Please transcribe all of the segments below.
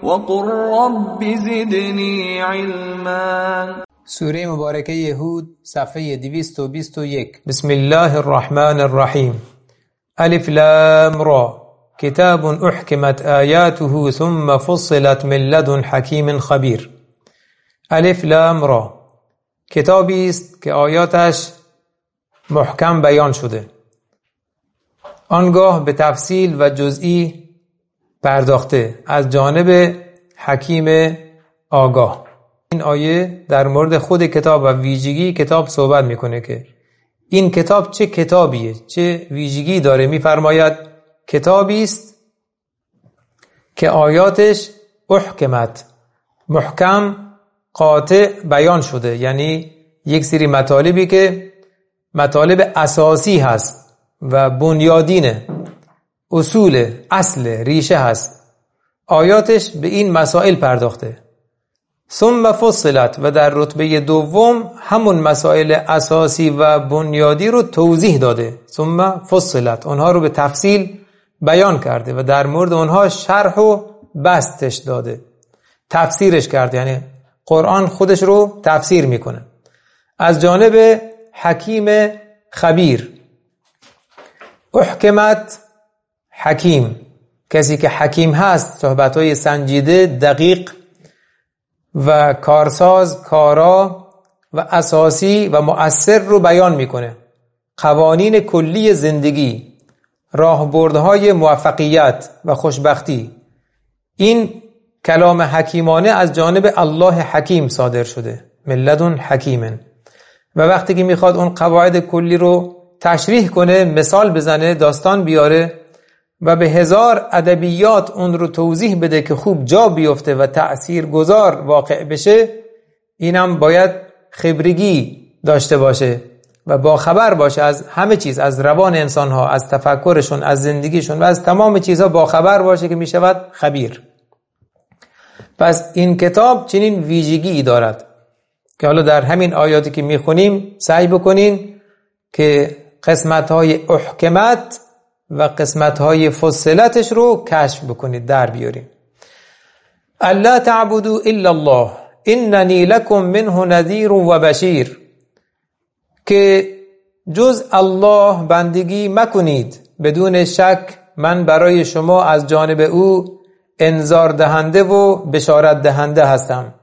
وقل رب زدنی علما. سوره مبارکه هود صفحه 221. بسم الله الرحمن الرحیم. الف لام را کتاب احکمت آیاته ثم فصلت من لدن حکیم خبیر. الف لام را کتابی است که آیاتش محکم بیان شده، آنگاه به تفصیل و جزئی پرداخته از جانب حکیم آگاه. این آیه در مورد خود کتاب و ویژگی کتاب صحبت میکنه که این کتاب چه کتابیه، چه ویژگی داره. میفرماید کتابی است که آیاتش احکمت، محکم قاطع بیان شده، یعنی یک سری مطالبی که مطالب اساسی هست و بنیادینه، اصول، اصل، ریشه هست، آیاتش به این مسائل پرداخته. ثم فصلت و در رتبه دوم همون مسائل اساسی و بنیادی رو توضیح داده. ثم فصلت اونها رو به تفصیل بیان کرده و در مورد اونها شرح و بستش داده، تفسیرش کرده، یعنی قرآن خودش رو تفسیر میکنه از جانب حکیم خبیر. احکمت حکیم، کسی که حکیم هست صحبتهای سنجیده، دقیق و کارساز، کارا و اساسی و مؤثر رو بیان میکنه. قوانین کلی زندگی، راهبردهای موفقیت و خوشبختی، این کلام حکیمانه از جانب الله حکیم صادر شده، من لدن حکیم. و وقتی که میخواد اون قواعد کلی رو تشریح کنه، مثال بزنه، داستان بیاره و به هزار ادبیات اون رو توضیح بده که خوب جا بیفته و تأثیر گذار واقع بشه، اینم باید خبرگی داشته باشه و با خبر باشه از همه چیز، از روان انسان ها، از تفکرشون، از زندگیشون و از تمام چیزها با خبر باشه که میشود خبیر. پس این کتاب چنین ویژگی دارد که حالا در همین آیاتی که میخونیم سعی بکنین که قسمت‌های احکمت و قسمت‌های فصلتش رو کشف بکنید، در بیاریم. الا تعبدوا الا الله اننی لکم منه نذیر و بشیر، که جز الله بندگی مکنید، بدون شک من برای شما از جانب او انذار دهنده و بشارت دهنده هستم.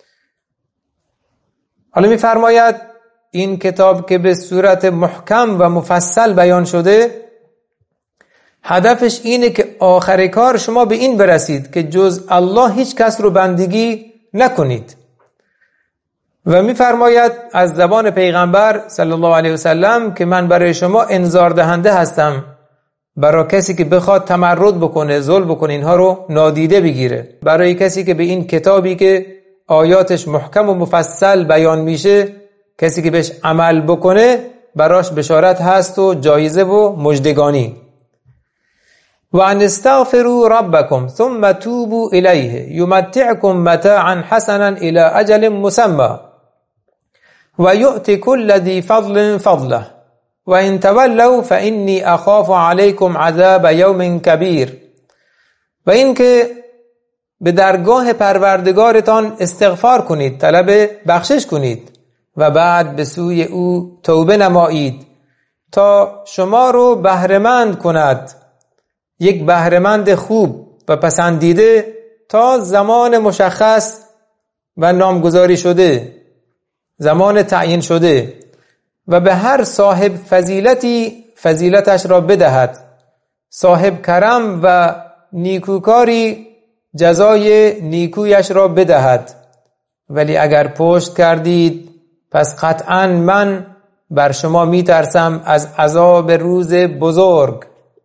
حالا می‌فرماید این کتاب که به صورت محکم و مفصل بیان شده، هدفش اینه که آخر کار شما به این برسید که جز الله هیچ کس رو بندگی نکنید. و می‌فرماید از زبان پیغمبر صلی الله علیه و سلم که من برای شما انذار دهنده هستم، برای کسی که بخواد تمرد بکنه، ظلم بکنه، اینها رو نادیده بگیره. برای کسی که به این کتابی که آیاتش محکم و مفصل بیان میشه، کسی که بهش عمل بکنه، براش بشارت هست و جایزه و مژدگانی. و ان استغفروا ربکم ثم توبوا الیه یمتعکم متاعا حسنا الی اجل مسمى و یؤتی کل ذی فضل فضله و ان تولوا فانی اخاف علیکم عذاب یوم کبیر. و این که به درگاه پروردگارتان استغفار کنید، طلب بخشش کنید و بعد به سوی او توبه نمایید تا شما رو بهره‌مند کند، یک بهره‌مند خوب و پسندیده تا زمان مشخص و نامگذاری شده، زمان تعیین شده، و به هر صاحب فضیلتی فضیلتش را بدهد، صاحب کرم و نیکوکاری جزای نیکویش را بدهد. ولی اگر پشت کردید پس قطعا من بر شما می ترسم از عذاب روز بزرگ.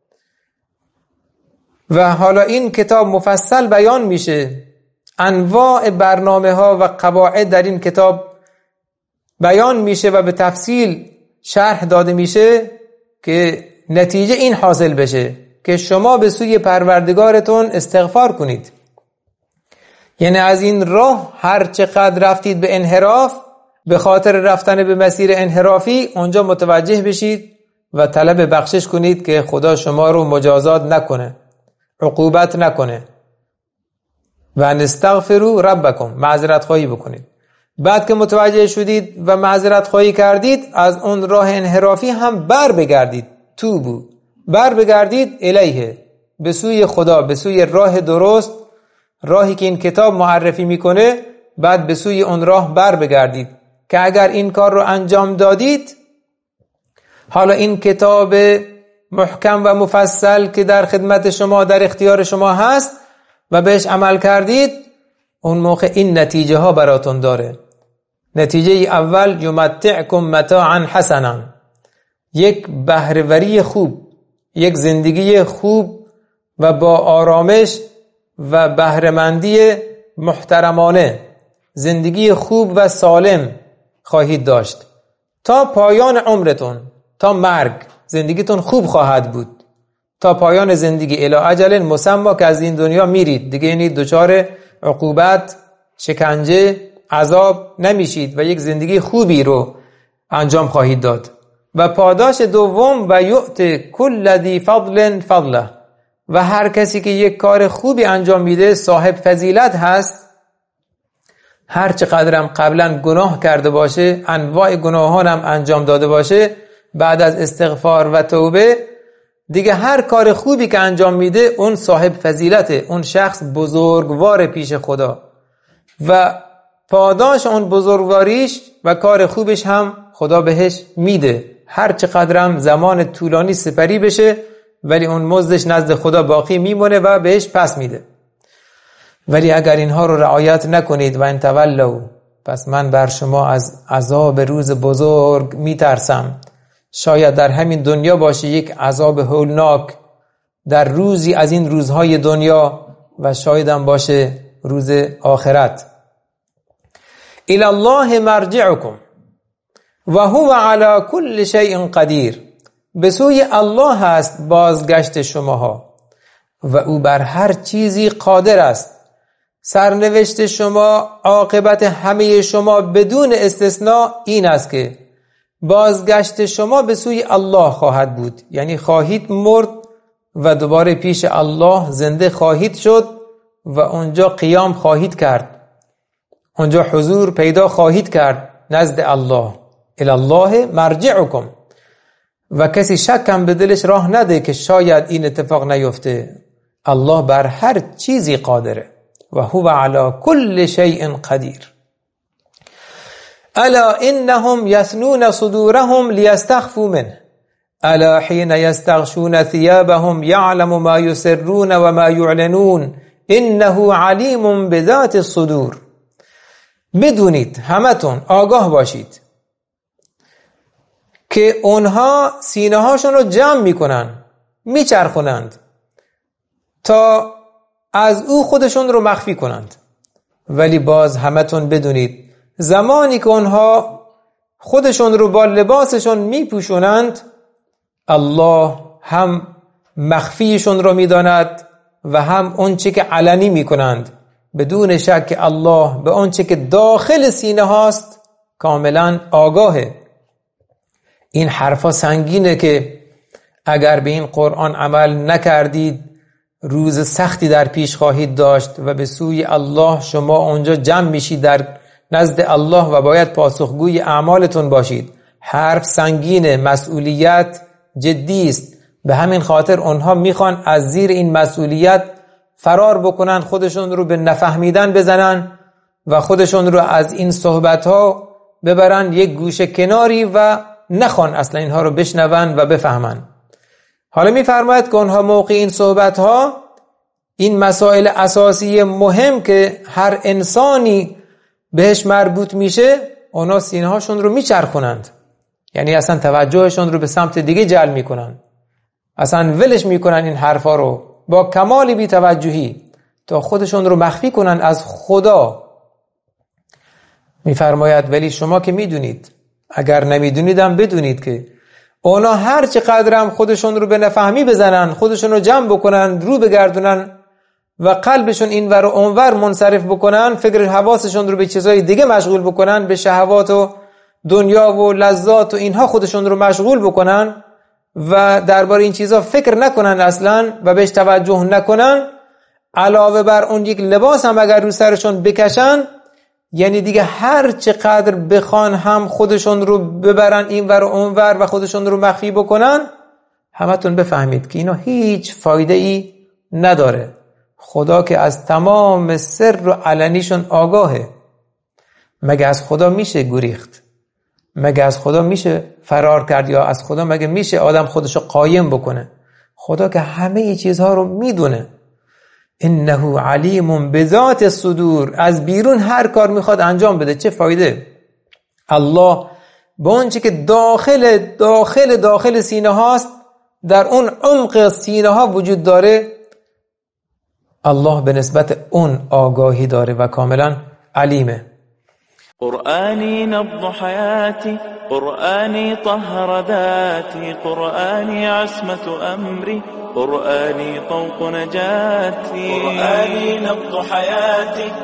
و حالا این کتاب مفصل بیان میشه، انواع برنامه ها و قواعد در این کتاب بیان میشه و به تفصیل شرح داده میشه که نتیجه این حاصل بشه که شما به سوی پروردگارتون استغفار کنید. یعنی از این راه هر چقدر رفتید به انحراف، به خاطر رفتن به مسیر انحرافی اونجا متوجه بشید و طلب بخشش کنید که خدا شما رو مجازات نکنه، عقوبت نکنه. و نستغفروا ربکم، معذرت خواهی بکنید. بعد که متوجه شدید و معذرت خواهی کردید، از اون راه انحرافی هم بر بگردید. توبو، بر بگردید الیه، به سوی خدا، به سوی راه درست، راهی که این کتاب معرفی میکنه. بعد به سوی اون راه بر بگردید که اگر این کار رو انجام دادید، حالا این کتاب محکم و مفصل که در خدمت شما، در اختیار شما هست و بهش عمل کردید، اون موقع این نتیجه ها براتون داره. نتیجه اول، یمتعکم متاعا حسنا، یک بهره‌وری خوب، یک زندگی خوب و با آرامش و بهره‌مندی محترمانه، زندگی خوب و سالم خواهید داشت تا پایان عمرتون، تا مرگ زندگیتون خوب خواهد بود تا پایان زندگی، الی اجل مسمی که از این دنیا میرید دیگه، یعنی دچار عقوبت، شکنجه، عذاب نمیشید و یک زندگی خوبی رو انجام خواهید داد. و پاداش دوم، و یؤت کل ذی فضل فضله، و هر کسی که یک کار خوبی انجام میده صاحب فضیلت هست. هر چقدرم قبلا گناه کرده باشه، انواع گناهان هم انجام داده باشه، بعد از استغفار و توبه دیگه هر کار خوبی که انجام میده اون صاحب فضیلته، اون شخص بزرگوار پیش خدا و پاداش اون بزرگواریش و کار خوبش هم خدا بهش میده. هر چقدرم زمان طولانی سپری بشه ولی اون مزدش نزد خدا باقی میمونه و بهش پس میده. ولی اگر اینها رو رعایت نکنید و ان تولوا، پس من بر شما از عذاب روز بزرگ میترسم. شاید در همین دنیا باشه یک عذاب هولناک، در روزی از این روزهای دنیا، و شاید هم باشه روز آخرت. الی الله مرجعکم و هو علی کل شیء قدیر، به سوی الله هست بازگشت شماها و او بر هر چیزی قادر است. سرنوشت شما، عاقبت همه شما بدون استثناء این است که بازگشت شما به سوی الله خواهد بود، یعنی خواهید مرد و دوباره پیش الله زنده خواهید شد و اونجا قیام خواهید کرد، اونجا حضور پیدا خواهید کرد نزد الله. الی الله مرجعکم، و کسی شک هم به دلش راه نده که شاید این اتفاق نیفته. الله بر هر چیزی قادره و هو علی کل شیء قدیر. الا انهم یثنون صدورهم لیستخفوا منه الا حين یستغشون ثيابهم یعلم ما یسرون و ما یعلنون انه علیم بذات الصدور. بدونید، همتون آگاه باشید که اونها سینه هاشون رو جمع میکنن، میچرخونند تا از او خودشون رو مخفی کنند. ولی باز همتون بدونید زمانی که اونها خودشون رو با لباسشون میپوشونند، الله هم مخفیشون رو میداند و هم اون چی که علنی میکنند. بدون شک الله به اون چی که داخل سینه هاست کاملا آگاهه. این حرفا سنگینه که اگر به این قرآن عمل نکردید روز سختی در پیش خواهید داشت و به سوی الله شما اونجا جمع میشید در نزد الله و باید پاسخگوی اعمالتون باشید. حرف سنگینه، مسئولیت جدی است. به همین خاطر اونها میخوان از زیر این مسئولیت فرار بکنن، خودشون رو به نفهمیدن بزنن و خودشون رو از این صحبتها ببرن یک گوشه کناری و نخوان اصلا اینها رو بشنون و بفهمن. حالا میفرماید که اونها موقع این صحبتها، این مسائل اساسی مهم که هر انسانی بهش مربوط میشه، اونا سینه هاشون رو میچرخونند، یعنی اصلا توجهشون رو به سمت دیگه جلب میکنن، اصلا ولش میکنن این حرفا رو با کمال بی توجهی تا خودشون رو مخفی کنن از خدا. میفرماید ولی شما که میدونید، اگر نمیدونیدم بدونید که اونا هر چقدرم خودشون رو به نفهمی بزنن، خودشون رو جمع بکنن، رو بگردونن و قلبشون این ور و اونور منصرف بکنن، فکر حواسشون رو به چیزای دیگه مشغول بکنن، به شهوات و دنیا و لذات و اینها خودشون رو مشغول بکنن و درباره این چیزا فکر نکنن اصلا و بهش توجه نکنن، علاوه بر اون یک لباس هم اگر رو سرشون بکشن، یعنی دیگه هر چقدر بخوان هم خودشون رو ببرن این ور و اون ور و خودشون رو مخفی بکنن، همتون بفهمید که اینا هیچ فایده ای نداره. خدا که از تمام سر و علنیشون آگاهه. مگه از خدا میشه گریخت؟ مگه از خدا میشه فرار کرد؟ یا از خدا مگه میشه آدم خودشو قایم بکنه؟ خدا که همه چیزها رو میدونه. انه علیم بذات الصدور. از بیرون هر کار میخواد انجام بده، چه فایده؟ الله با اون چی که داخل سینه هاست، در اون عمق سینه ها وجود داره، الله به نسبت اون آگاهی داره و کاملا علیمه. قرآني نبض حياتي، قرآني طهر ذاتي، قرآني عصمة أمري، قرآني طوق نجاتي. قرآني نبض حياتي،